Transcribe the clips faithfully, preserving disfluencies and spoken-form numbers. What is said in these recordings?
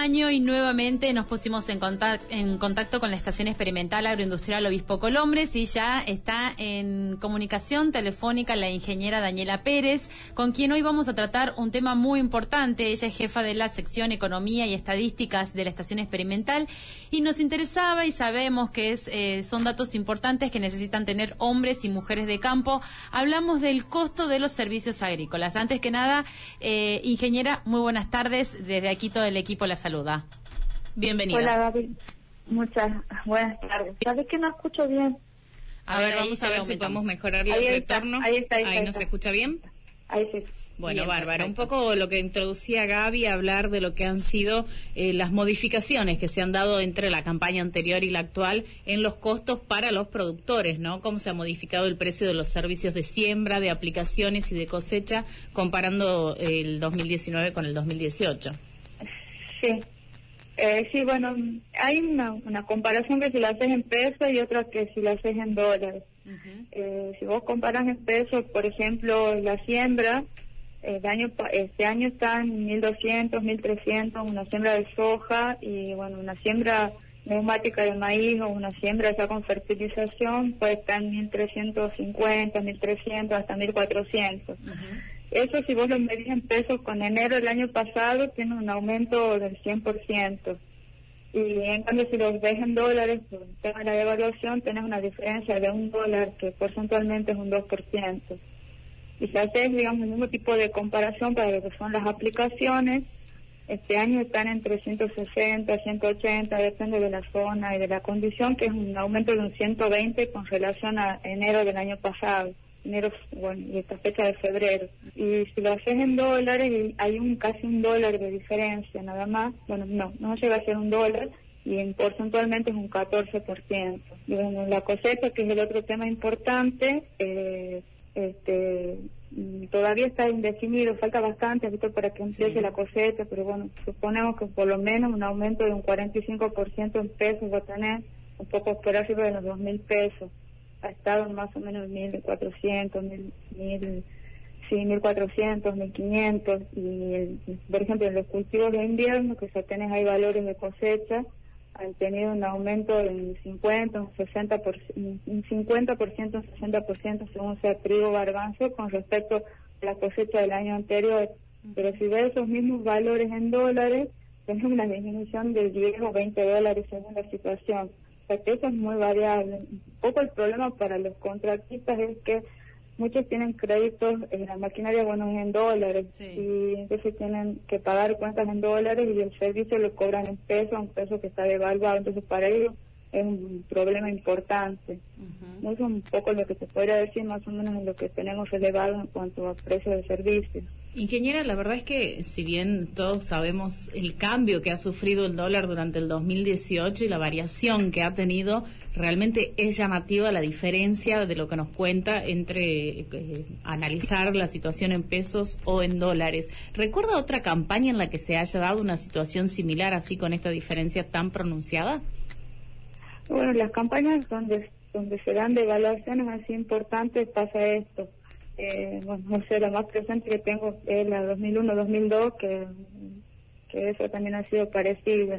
año y nuevamente nos pusimos en contacto, en contacto con la Estación Experimental Agroindustrial Obispo Colombres y ya está en comunicación telefónica la ingeniera Daniela Pérez, con quien hoy vamos a tratar un tema muy importante. Ella es jefa de la sección Economía y Estadísticas de la Estación Experimental y nos interesaba y sabemos que es, eh, son datos importantes que necesitan tener hombres y mujeres de campo. Hablamos del costo de los servicios agrícolas. Antes que nada, eh, ingeniera, muy buenas tardes. Desde aquí todo el equipo la saluda. Bienvenida. Hola, Gaby. Muchas buenas tardes. ¿Sabes que no escucho bien? A, a ver, vamos a ver si podemos mejorar el retorno. Ahí está, ahí está. Ahí, ahí ¿no se escucha bien? Ahí sí. Bueno, Bien, Bárbara, perfecto. Un poco lo que introducía Gaby, hablar de lo que han sido eh, las modificaciones que se han dado entre la campaña anterior y la actual en los costos para los productores, ¿no? Cómo se ha modificado el precio de los servicios de siembra, de aplicaciones y de cosecha, comparando el dos mil diecinueve con el dos mil dieciocho. Sí. Eh, sí, bueno, hay una, una comparación que si la haces en pesos y otra que si la haces en dólares. Uh-huh. eh, si vos comparas en pesos, por ejemplo, la siembra, el año este año está en mil doscientos, mil trescientos, una siembra de soja y, bueno, una siembra neumática de maíz o una siembra ya con fertilización puede estar en mil trescientos cincuenta, mil trescientos, hasta mil cuatrocientos. Uh-huh. Eso si vos lo medís en pesos con enero del año pasado tiene un aumento del cien por ciento. Y en cambio si los ves en dólares, por el tema de la devaluación, tenés una diferencia de un dólar que porcentualmente es un dos por ciento. Y si haces, digamos, el mismo tipo de comparación para lo que son las aplicaciones, este año están entre ciento sesenta, ciento ochenta, depende de la zona y de la condición, que es un aumento de un ciento veinte con relación a enero del año pasado. enero, bueno, y esta fecha de febrero. Y si lo haces en dólares, hay un casi un dólar de diferencia, nada más. Bueno, no, no llega a ser un dólar, y en porcentualmente es un catorce por ciento. Y bueno, la cosecha, que es el otro tema importante, eh, este todavía está indefinido, falta bastante ¿viste? Para que empiece sí. la cosecha, pero bueno, suponemos que por lo menos un aumento de un cuarenta y cinco por ciento en pesos va a tener, un poco por arriba de los dos mil pesos. Ha estado en más o menos mil cuatrocientos, mil, mil, sí, mil cuatrocientos, mil quinientos, y el, por ejemplo en los cultivos de invierno, que ya tenés ahí valores de cosecha, han tenido un aumento de un cincuenta, un sesenta por ciento, un cincuenta por ciento, un sesenta por ciento según sea trigo o garbanzo con respecto a la cosecha del año anterior. Pero si ves esos mismos valores en dólares, tenés una disminución de diez o veinte dólares según la situación. O sea que eso es muy variable. Un poco el problema para los contratistas es que muchos tienen créditos en la maquinaria, bueno, en dólares, sí. y entonces tienen que pagar cuentas en dólares y el servicio lo cobran en pesos, un peso que está devaluado, entonces para ellos es un problema importante. Uh-huh. Eso es un poco lo que se podría decir más o menos en lo que tenemos elevado en cuanto a precios de servicios. Ingeniera, la verdad es que si bien todos sabemos el cambio que ha sufrido el dólar durante el dos mil dieciocho y la variación que ha tenido, realmente es llamativa la diferencia de lo que nos cuenta entre eh, analizar la situación en pesos o en dólares. ¿Recuerda otra campaña en la que se haya dado una situación similar así con esta diferencia tan pronunciada? Bueno, las campañas donde donde se dan devaluaciones así importantes pasa esto. Eh, bueno, no sé, la más presente que tengo es la dos mil uno dos mil dos, que, que eso también ha sido parecida.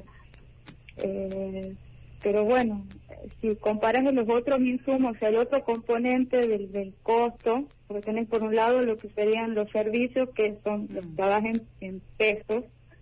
Eh, pero bueno, si comparas los otros insumos, o sea, el otro componente del, del costo, porque tenés por un lado lo que serían los servicios, que son los que trabajan en pesos,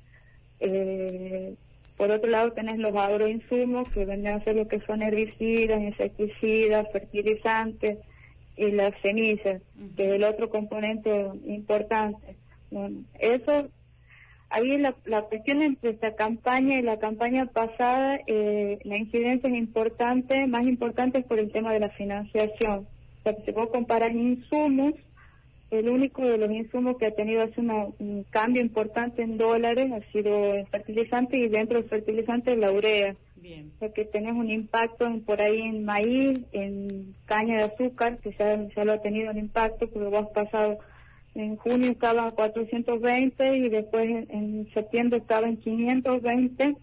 eh, por otro lado tenés los agroinsumos, que vendrían a ser lo que son herbicidas, insecticidas, fertilizantes, y las semillas, uh-huh. que es el otro componente importante. Bueno, eso, ahí la, la cuestión entre esta campaña y la campaña pasada, eh, la incidencia es importante, más importante es por el tema de la financiación. O sea, si vos comparas insumos, el único de los insumos que ha tenido así una, un cambio importante en dólares ha sido el fertilizante, y dentro del fertilizante la urea. Bien. O sea que tenés un impacto en, por ahí en maíz, en caña de azúcar, que ya, ya lo ha tenido un impacto, porque vos has pasado, en junio estaba a cuatrocientos veinte y después en, en septiembre estaba en quinientos veinte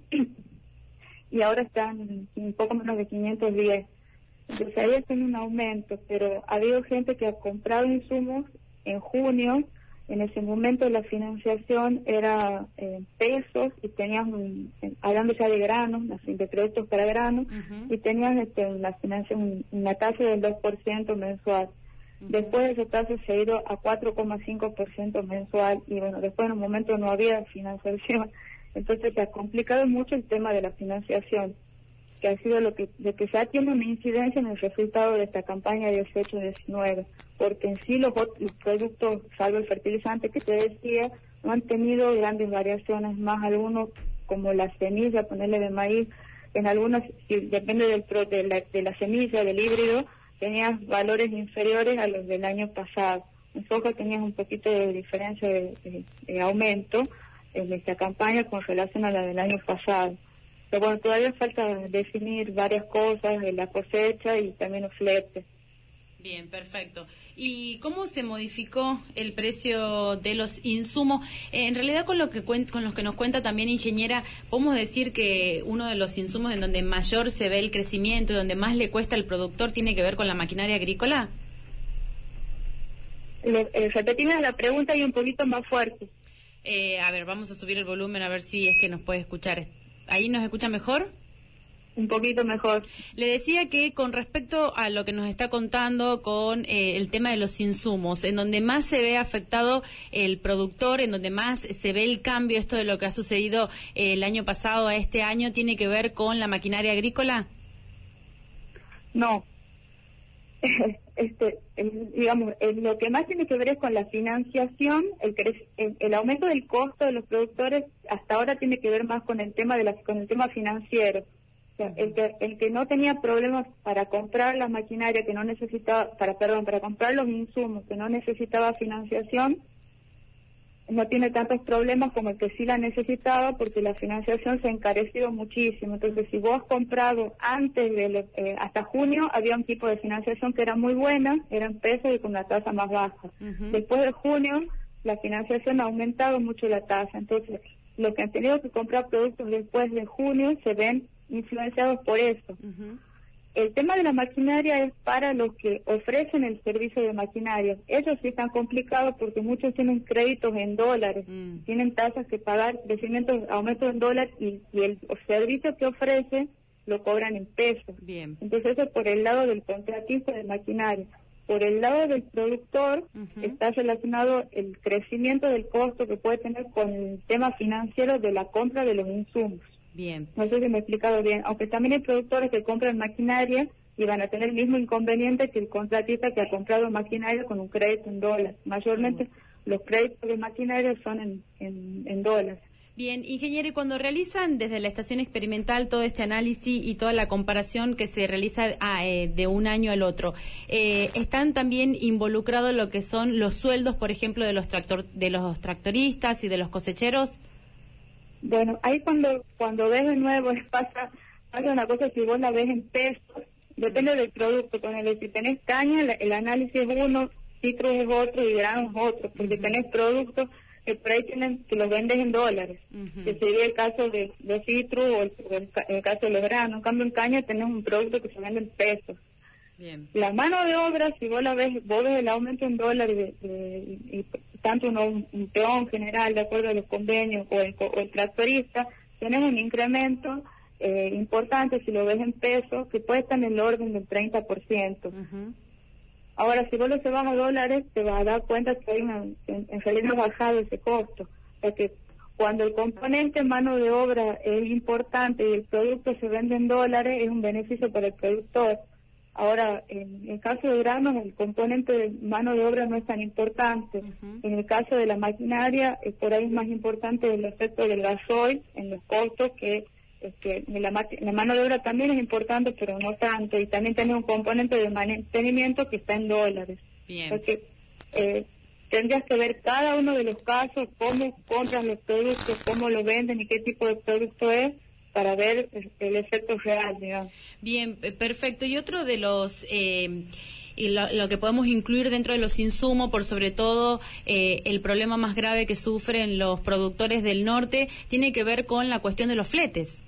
y ahora está en un poco menos de quinientos diez. Entonces ahí ha tenido un aumento, pero ha habido gente que ha comprado insumos en junio En ese momento la financiación era en eh, pesos y tenías, un, hablando ya de granos, de productos para granos, uh-huh. y tenías este, la financiación, una tasa del dos por ciento mensual. Uh-huh. Después esa tasa se ha ido a cuatro coma cinco por ciento mensual y bueno, después en un momento no había financiación. Entonces se ha complicado mucho el tema de la financiación, que ha sido lo que, de que ya tiene una incidencia en el resultado de esta campaña dieciocho diecinueve, porque en sí los, los productos, salvo el fertilizante que te decía, no han tenido grandes variaciones, más algunos como la semilla, ponerle de maíz, en algunos, si depende del pro, de, la, de la semilla, del híbrido, tenías valores inferiores a los del año pasado. En soja tenías un poquito de diferencia de, de, de aumento en esta campaña con relación a la del año pasado. Pero bueno, todavía falta definir varias cosas de la cosecha y también los fletes. Bien, perfecto. ¿Y cómo se modificó el precio de los insumos? Eh, en realidad, con lo que cuen- con los que nos cuenta también ingeniera, podemos decir que uno de los insumos en donde mayor se ve el crecimiento y donde más le cuesta al productor tiene que ver con la maquinaria agrícola. Le, eh, repetime la pregunta y un poquito más fuerte. Eh, a ver, vamos a subir el volumen a ver si es que nos puede escuchar. ¿Ahí nos escucha mejor? Un poquito mejor. Le decía que con respecto a lo que nos está contando con eh, el tema de los insumos, en donde más se ve afectado el productor, en donde más se ve el cambio, esto de lo que ha sucedido eh, el año pasado a este año, ¿tiene que ver con la maquinaria agrícola? No. este, el, digamos, el, lo que más tiene que ver es con la financiación, el, el, el aumento del costo de los productores hasta ahora tiene que ver más con el tema de la, con el tema financiero. O sea, el que, el que no tenía problemas para comprar la maquinaria, que no necesitaba, para perdón, para comprar los insumos, que no necesitaba financiación, no tiene tantos problemas como el que sí la necesitaba, porque la financiación se ha encarecido muchísimo. Entonces, si vos has comprado antes de eh, hasta junio, había un tipo de financiación que era muy buena, eran pesos y con una tasa más baja. Uh-huh. Después de junio, la financiación ha aumentado mucho la tasa. Entonces, los que han tenido que comprar productos después de junio se ven influenciados por eso. Uh-huh. El tema de la maquinaria es para los que ofrecen el servicio de maquinaria. Ellos sí están complicados porque muchos tienen créditos en dólares, mm. tienen tasas que pagar, crecimientos, aumentos en dólares y, y el servicio que ofrecen lo cobran en pesos. Bien. Entonces eso por el lado del contratista de maquinaria. Por el lado del productor uh-huh. está relacionado el crecimiento del costo que puede tener con el tema financiero de la compra de los insumos. Bien. No sé si me he explicado bien, aunque también hay productores que compran maquinaria y van a tener el mismo inconveniente que el contratista que ha comprado maquinaria con un crédito en dólares. Mayormente sí. Los créditos de maquinaria son en, en, en dólares. Bien, ingeniero, y cuando realizan desde la estación experimental todo este análisis y toda la comparación que se realiza ah, eh, de un año al otro, eh, ¿están también involucrados lo que son los sueldos, por ejemplo, de los tractor, de los tractoristas y de los cosecheros? Bueno, ahí cuando cuando ves de nuevo pasa, pasa una cosa, si vos la ves en pesos, depende del producto. Con el, si tenés caña, el, el análisis es uno, citros es otro y granos es otro, porque uh-huh. tenés productos que por ahí tienen, que los vendes en dólares, uh-huh. que sería el caso de los citros o el, el, el caso de los granos. En cambio en caña tenés un producto que se vende en pesos. Bien. La mano de obra, si vos la ves, vos ves el aumento en dólares de, de, y tanto uno, un peón general de acuerdo a los convenios o el, o el tractorista, tenés un incremento eh, importante si lo ves en pesos que puede estar en el orden del treinta por ciento. Uh-huh. Ahora, si vos lo llevas a dólares, te vas a dar cuenta que hay una, en, en realidad ha bajado ese costo. O sea que cuando el componente mano de obra es importante y el producto se vende en dólares, es un beneficio para el productor. Ahora, en el caso de granos, el componente de mano de obra no es tan importante. Uh-huh. En el caso de la maquinaria, eh, por ahí es más importante el efecto del gasoil en los costos, que, es que la, la mano de obra también es importante, pero no tanto. Y también tiene un componente de mantenimiento que está en dólares. Bien. Porque eh, tendrías que ver cada uno de los casos, cómo compran los productos, cómo lo venden y qué tipo de producto es, para ver el efecto real, digamos. Bien, perfecto. Y otro de los... Eh... y lo, lo que podemos incluir dentro de los insumos, por sobre todo eh, el problema más grave que sufren los productores del norte, tiene que ver con la cuestión de los fletes.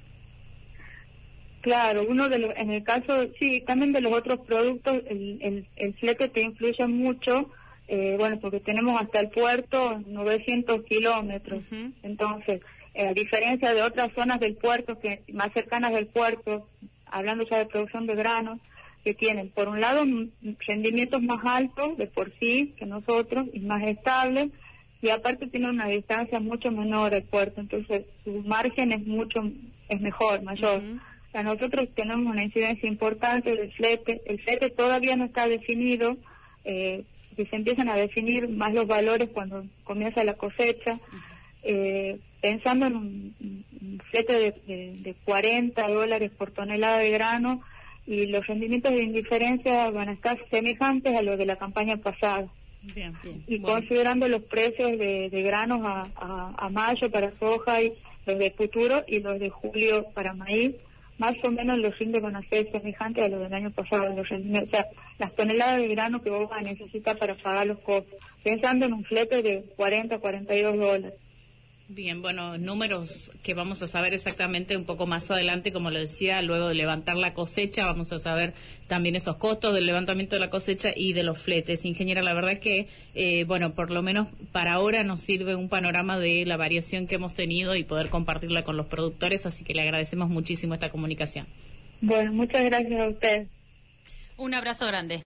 Claro, uno de los, en el caso, sí, también de los otros productos, el, el, el flete te influye mucho eh, bueno, porque tenemos hasta el puerto novecientos kilómetros, uh-huh. Entonces, eh, a diferencia de otras zonas del puerto, que más cercanas del puerto, hablando ya de producción de granos, que tienen, por un lado, rendimientos más altos de por sí que nosotros, y más estables, y aparte tienen una distancia mucho menor al puerto, entonces su margen es mucho, es mejor, mayor. Uh-huh. O sea, nosotros tenemos una incidencia importante del flete, el flete todavía no está definido, eh, que se empiezan a definir más los valores cuando comienza la cosecha, eh, pensando en un, un flete de, de, de cuarenta dólares por tonelada de grano, y los rendimientos de indiferencia van a estar semejantes a los de la campaña pasada. Bien, bien, y bueno. Considerando los precios de, de granos a, a, a mayo para soja y los de futuro y los de julio para maíz, más o menos los índices van a ser semejantes a los del año pasado, los rendimientos, o sea, las toneladas de grano que vos vas a necesitar para pagar los costos, pensando en un flete de cuarenta, cuarenta y dos dólares. Bien, bueno, números que vamos a saber exactamente un poco más adelante, como lo decía, luego de levantar la cosecha, vamos a saber también esos costos del levantamiento de la cosecha y de los fletes. Ingeniera, la verdad que, eh, bueno, por lo menos para ahora nos sirve un panorama de la variación que hemos tenido y poder compartirla con los productores, así que le agradecemos muchísimo esta comunicación. Bueno, muchas gracias a ustedes. Un abrazo grande.